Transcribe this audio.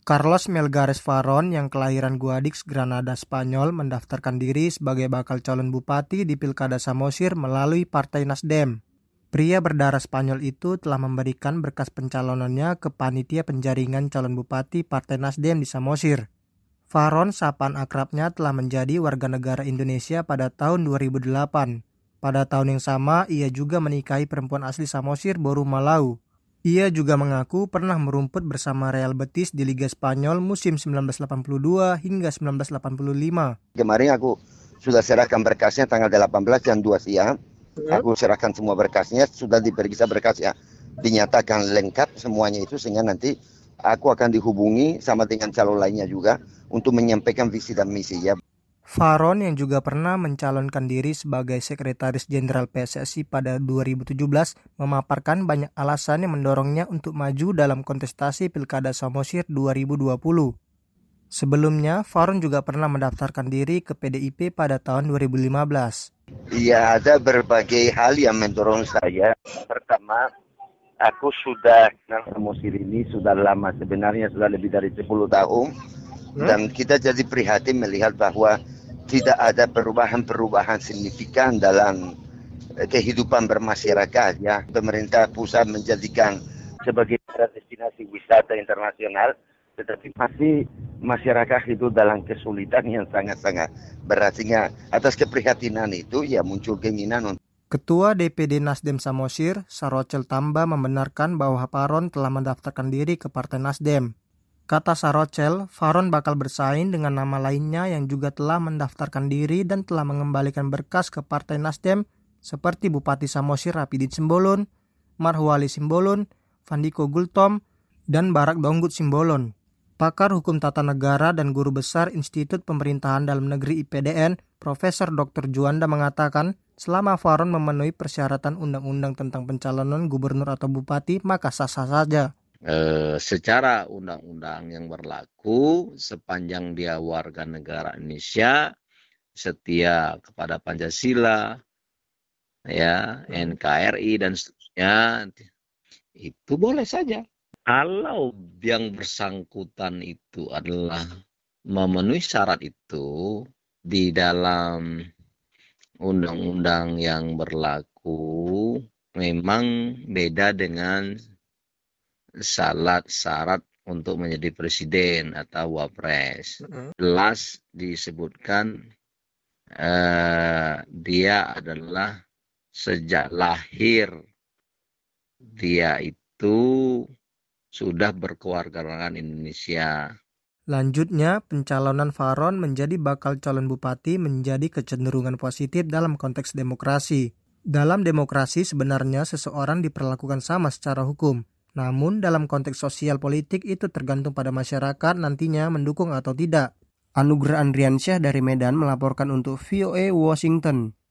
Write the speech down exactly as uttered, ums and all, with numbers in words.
Carlos Melgares Varón yang kelahiran Guadix, Granada, Spanyol mendaftarkan diri sebagai bakal calon bupati di Pilkada Samosir melalui Partai Nasdem. Pria berdarah Spanyol itu telah memberikan berkas pencalonannya ke panitia penjaringan calon bupati Partai Nasdem di Samosir. Varón, sapaan akrabnya, telah menjadi warga negara Indonesia pada tahun dua ribu delapan. Pada tahun yang sama, ia juga menikahi perempuan asli Samosir, Boru Malau. Ia juga mengaku pernah merumput bersama Real Betis di Liga Spanyol musim sembilan belas delapan puluh dua hingga sembilan belas delapan puluh lima. Kemarin aku sudah serahkan berkasnya tanggal delapan belas jam dua siang. Aku serahkan semua berkasnya, sudah diperiksa berkasnya. Dinyatakan lengkap semuanya itu, sehingga nanti aku akan dihubungi sama dengan calon lainnya juga untuk menyampaikan visi dan misi ya. Varón yang juga pernah mencalonkan diri sebagai Sekretaris Jenderal P S S I pada dua ribu tujuh belas memaparkan banyak alasan yang mendorongnya untuk maju dalam kontestasi Pilkada Samosir dua ribu dua puluh. Sebelumnya, Varón juga pernah mendaftarkan diri ke P D I P pada tahun dua ribu lima belas. Ya, ada berbagai hal yang mendorong saya. Pertama, aku sudah kenal Samosir ini sudah lama, sebenarnya sudah lebih dari sepuluh tahun. Dan kita jadi prihatin melihat bahwa tidak ada perubahan-perubahan signifikan dalam kehidupan bermasyarakat ya. Pemerintah pusat menjadikan sebagai destinasi wisata internasional, tetapi masih masyarakat itu dalam kesulitan yang sangat-sangat berat. Sehingga atas keprihatinan itu ya muncul keinginan untuk Ketua D P D Nasdem Samosir, Sarocel Tamba, membenarkan bahwa Varón telah mendaftarkan diri ke Partai Nasdem. Kata Sarocel, Varón bakal bersaing dengan nama lainnya yang juga telah mendaftarkan diri dan telah mengembalikan berkas ke Partai Nasdem seperti Bupati Samosir Rapidin Simbolon, Marhuali Simbolon, Fandiko Gultom, dan Barak Donggut Simbolon. Pakar Hukum Tata Negara dan Guru Besar Institut Pemerintahan Dalam Negeri I P D N, Profesor Doktor Juanda mengatakan, selama Varón memenuhi persyaratan undang-undang tentang pencalonan gubernur atau bupati, maka sah-sah saja. E, secara undang-undang yang berlaku, sepanjang dia warga negara Indonesia, setia kepada Pancasila, ya, N K R I dan seterusnya, itu boleh saja. Kalau yang bersangkutan itu adalah memenuhi syarat itu di dalam undang-undang yang berlaku, memang beda dengan syarat-syarat untuk menjadi presiden atau wapres. Jelas disebutkan eh, dia adalah sejak lahir dia itu sudah berkewarganegaraan Indonesia. Lanjutnya, pencalonan Varón menjadi bakal calon bupati menjadi kecenderungan positif dalam konteks demokrasi. Dalam demokrasi sebenarnya seseorang diperlakukan sama secara hukum. Namun dalam konteks sosial politik itu tergantung pada masyarakat nantinya mendukung atau tidak. Anugrah Andriansyah dari Medan melaporkan untuk V O A Washington.